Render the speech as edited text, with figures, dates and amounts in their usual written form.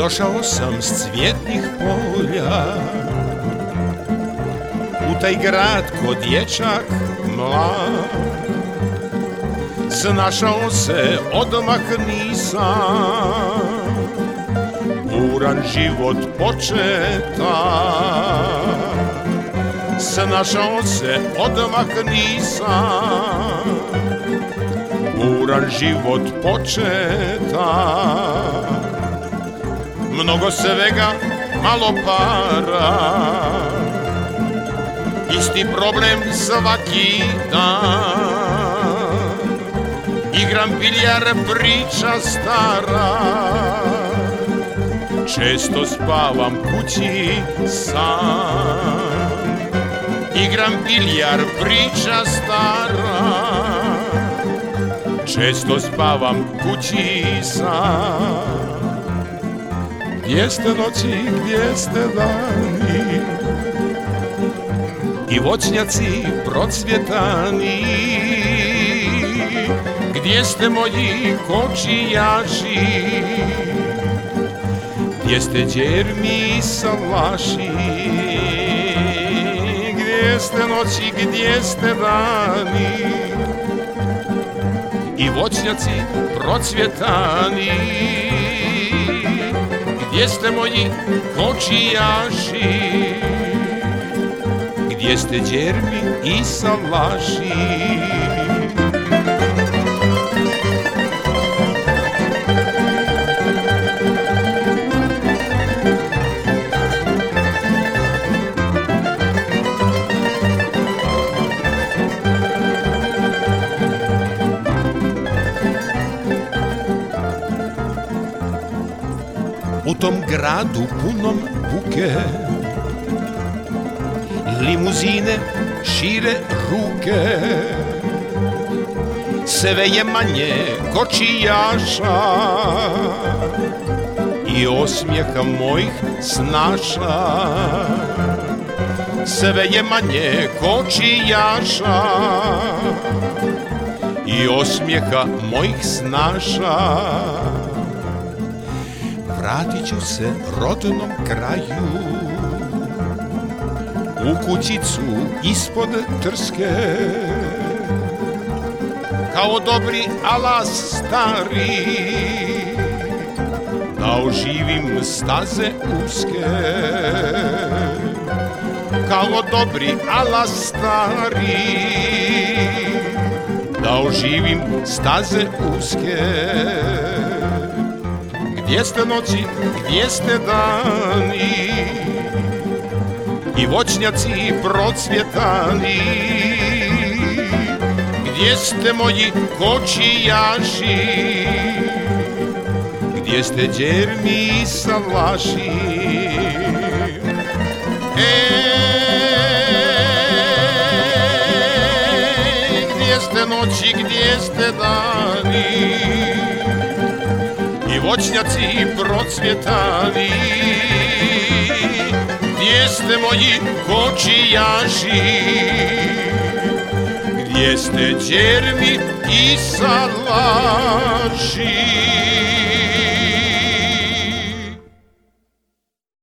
Došao sam s cvjetnih polja u taj grad ko dječak mlad. Snašao se odmah nisam, buran život početa. Snašao se odmah nisam, buran život početa. Mnogo svega, malo para, isti problem svaki dan. Igram biljar, priča stara, često spavam kući sam. Igram biljar, priča stara, često spavam kući sam. Gdje ste noći, gdje ste dani, i voćnjaci procvjetani? Gdje ste moji kočijaši, gdje ste đermi salaši? Gdje ste noći, gdje ste dani, i voćnjaci procvjetani? Gdje ste moji kočijaši, gdje ste đermi i salaši? U tom gradu punom buke, limuzine šire ruke, sve je manje kočijaša i osmijeha mojih snaša. Sve je manje kočijaša i osmijeha mojih snaša. Vratit ću se rodnom kraju, u kućicu ispod Trske, kao dobri alas stari, da oživim staze uske. Kao dobri alas stari, da oživim staze uske. Gdje ste noći, gdje ste dani, i voćnjaci procvjetani? Gdje ste moji kočijaši, gdje ste đermi i salaši? Gdje ste noći, gdje ste dani, i voćnjaci procvjetani? Gdje ste moji kočijaši, gdje ste đermi i salaši?